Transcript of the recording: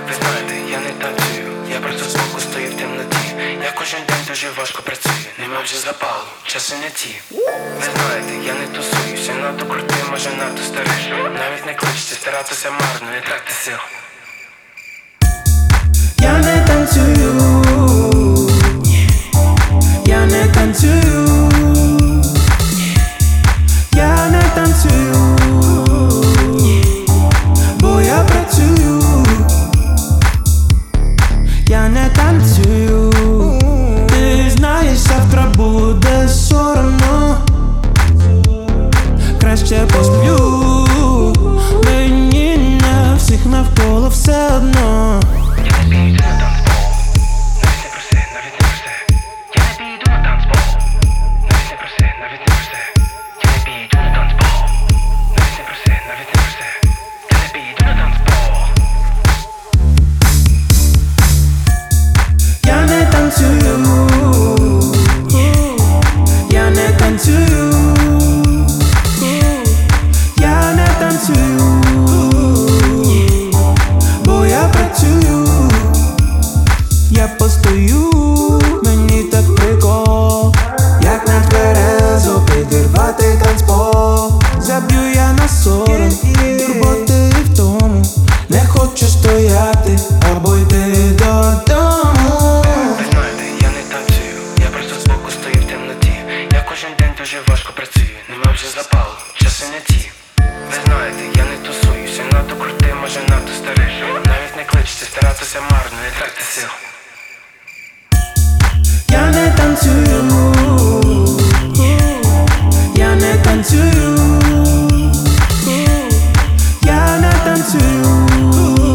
Ви знаєте, я не танцюю, я просто збоку стою в темноті. Я кожен день дуже важко працюю, нема вже запалу, часи не ті. Ви знаєте, я не тусуюся, надто крутий, може надто старий. Навіть не кличте, старатися марно, не тратьте сил. Я не танцюю, я не танцюю, я не танцюю, бо я працюю. Я не танцюю, ти знаєш, завтра буде соромно. Краще посплю, мені на всіх навколо все одно. Я не піду на танцпол, навіть не проси, навіть не проси. Я не піду на танцпол, навіть не проси, навіть не проси. Я не піду на танцпол, навіть не проси, навіть не проси. Я не піду на танцпол. Я не танцюю, я не танцюю, я не танцюю, бо я працюю. Я постою, мені так прикол, як на тверезо підірвати танцпол. Заб'ю я на сором, турботи в тому, не хочу стояти або йти додому. Ви знаєте, я не танцюю, я просто збоку стою в темноті. Я кожен день дуже важко працюю, нема вже запалу, часи не ті. Ви знаєте, я не тусуюся, надто крутий, може надто старий. Навіть не кличте, старатися марно, не тратьте сил. Я не танцюю, я не танцюю, я не танцюю,